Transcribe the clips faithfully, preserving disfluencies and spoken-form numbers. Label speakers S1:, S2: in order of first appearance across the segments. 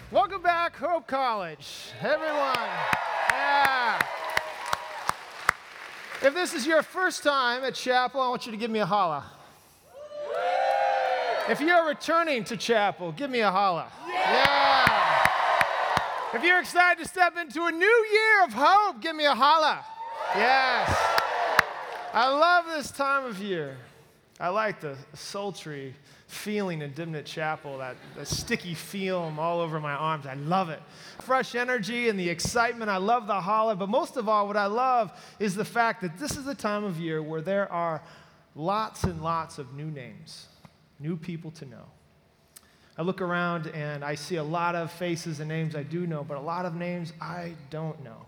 S1: Welcome back, Hope College. Everyone. Yeah. If this is your first time at Chapel, I want you to give me a holla. If you're returning to Chapel, give me a holla. Yeah. If you're excited to step into a new year of hope, give me a holla. Yes. I love this time of year. I like the sultry feeling in Dimnit Chapel, that, that sticky film all over my arms. I love it. Fresh energy and the excitement. I love the holla. But most of all, what I love is the fact that this is the time of year where there are lots and lots of new names, new people to know. I look around and I see a lot of faces and names I do know, but a lot of names I don't know.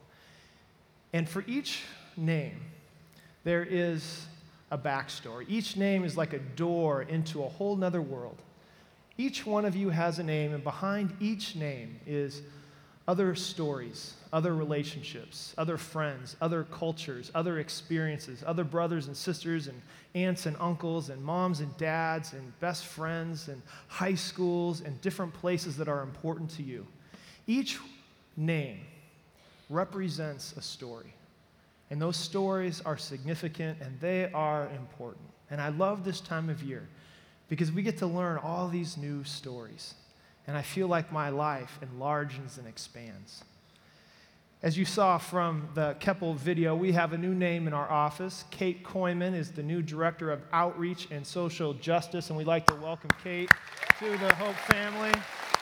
S1: And for each name, there is a backstory. Each name is like a door into a whole nother world. Each one of you has a name, and behind each name is other stories, other relationships, other friends, other cultures, other experiences, other brothers and sisters and aunts and uncles and moms and dads and best friends and high schools and different places that are important to you. Each name represents a story. And those stories are significant and they are important. And I love this time of year because we get to learn all these new stories. And I feel like my life enlarges and expands. As you saw from the Keppel video, we have a new name in our office. Kate Koyman is the new Director of Outreach and Social Justice, and we'd like to welcome Kate to the Hope family.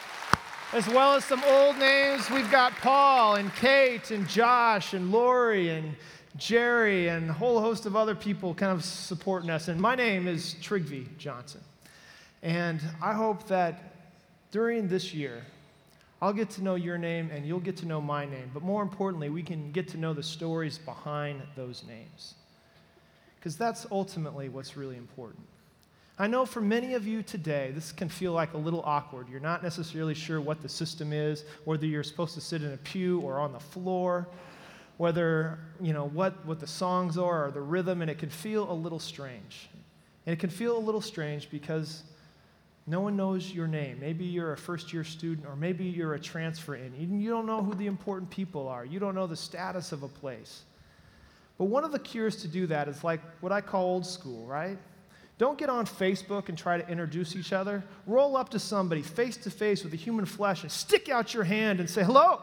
S1: As well as some old names, we've got Paul and Kate and Josh and Lori and Jerry and a whole host of other people kind of supporting us. And my name is Trigvi Johnson. And I hope that during this year, I'll get to know your name and you'll get to know my name. But more importantly, we can get to know the stories behind those names. Because that's ultimately what's really important. I know for many of you today, this can feel like a little awkward. You're not necessarily sure what the system is, whether you're supposed to sit in a pew or on the floor, whether, you know, what, what the songs are or the rhythm, and it can feel a little strange. And it can feel a little strange because no one knows your name. Maybe you're a first-year student, or maybe you're a transfer in. You don't know who the important people are. You don't know the status of a place. But one of the cures to do that is like what I call old school, right? Don't get on Facebook and try to introduce each other. Roll up to somebody face-to-face with a human flesh and stick out your hand and say, hello,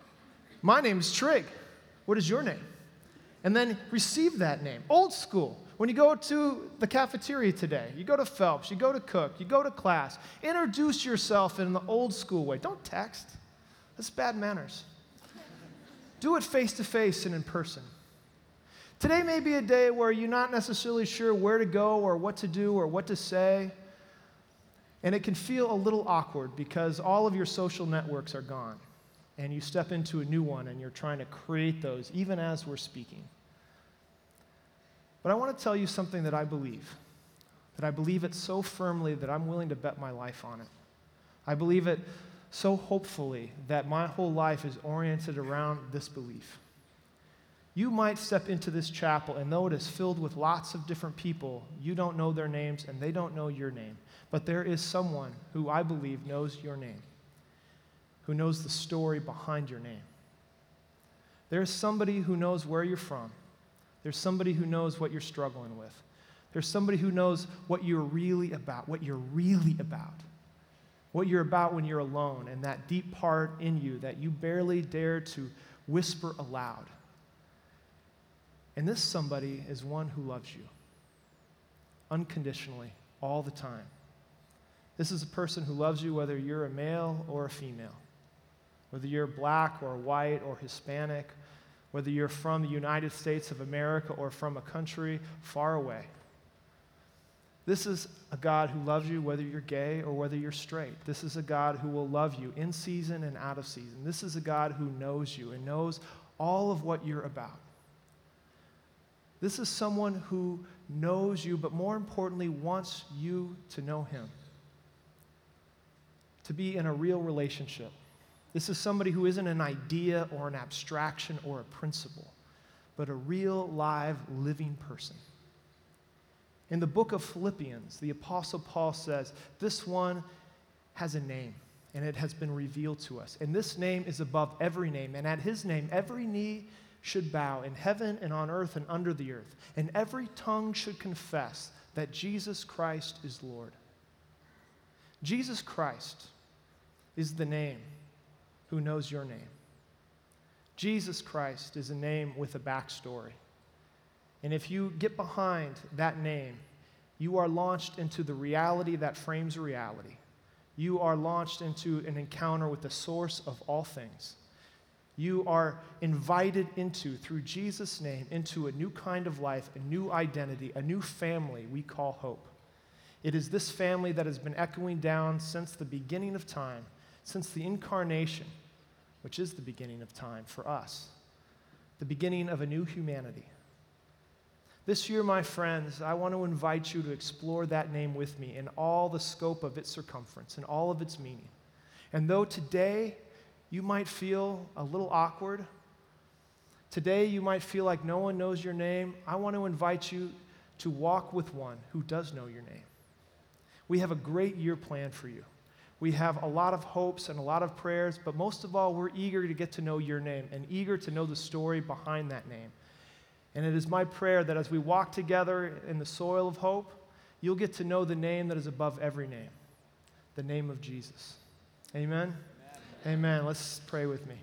S1: my name is Trig. What is your name? And then receive that name. Old school. When you go to the cafeteria today, you go to Phelps, you go to Cook, you go to class, introduce yourself in the old school way. Don't text. That's bad manners. Do it face-to-face and in person. Today may be a day where you're not necessarily sure where to go or what to do or what to say, and it can feel a little awkward because all of your social networks are gone, and you step into a new one and you're trying to create those even as we're speaking. But I want to tell you something that I believe, that I believe it so firmly that I'm willing to bet my life on it. I believe it so hopefully that my whole life is oriented around this belief. You might step into this chapel, and though it is filled with lots of different people, you don't know their names, and they don't know your name. But there is someone who I believe knows your name, who knows the story behind your name. There's somebody who knows where you're from. There's somebody who knows what you're struggling with. There's somebody who knows what you're really about, what you're really about, what you're about when you're alone, and that deep part in you that you barely dare to whisper aloud. And this somebody is one who loves you unconditionally all the time. This is a person who loves you whether you're a male or a female, whether you're black or white or Hispanic, whether you're from the United States of America or from a country far away. This is a God who loves you whether you're gay or whether you're straight. This is a God who will love you in season and out of season. This is a God who knows you and knows all of what you're about. This is someone who knows you, but more importantly, wants you to know him, to be in a real relationship. This is somebody who isn't an idea or an abstraction or a principle, but a real, live, living person. In the book of Philippians, the Apostle Paul says, this one has a name, and it has been revealed to us. And this name is above every name, and at his name every knee should bow in heaven and on earth and under the earth, and every tongue should confess that Jesus Christ is Lord. Jesus Christ is the name who knows your name. Jesus Christ is a name with a backstory. And if you get behind that name, you are launched into the reality that frames reality. You are launched into an encounter with the source of all things. You are invited into, through Jesus' name, into a new kind of life, a new identity, a new family we call hope. It is this family that has been echoing down since the beginning of time, since the incarnation, which is the beginning of time for us, the beginning of a new humanity. This year, my friends, I want to invite you to explore that name with me in all the scope of its circumference and all of its meaning. And though today you might feel a little awkward, today you might feel like no one knows your name, I want to invite you to walk with one who does know your name. We have a great year planned for you. We have a lot of hopes and a lot of prayers, but most of all, we're eager to get to know your name and eager to know the story behind that name. And it is my prayer that as we walk together in the soil of hope, you'll get to know the name that is above every name, the name of Jesus. Amen? Amen. Amen. Let's pray with me.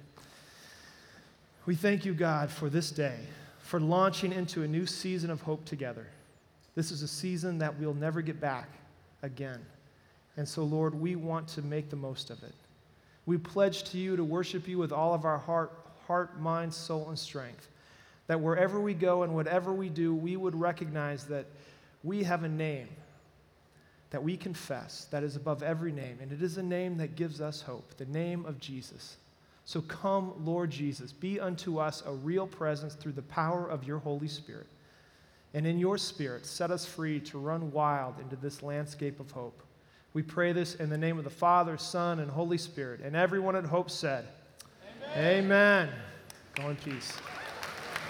S1: We thank you, God, for this day, for launching into a new season of hope together. This is a season that we'll never get back again. And so, Lord, we want to make the most of it. We pledge to you to worship you with all of our heart, heart, mind, soul, and strength. That wherever we go and whatever we do, we would recognize that we have a name that we confess that is above every name. And it is a name that gives us hope, the name of Jesus. So come, Lord Jesus, be unto us a real presence through the power of your Holy Spirit. And in your Spirit, set us free to run wild into this landscape of hope. We pray this in the name of the Father, Son, and Holy Spirit. And everyone at Hope said, Amen. Amen. Go in peace.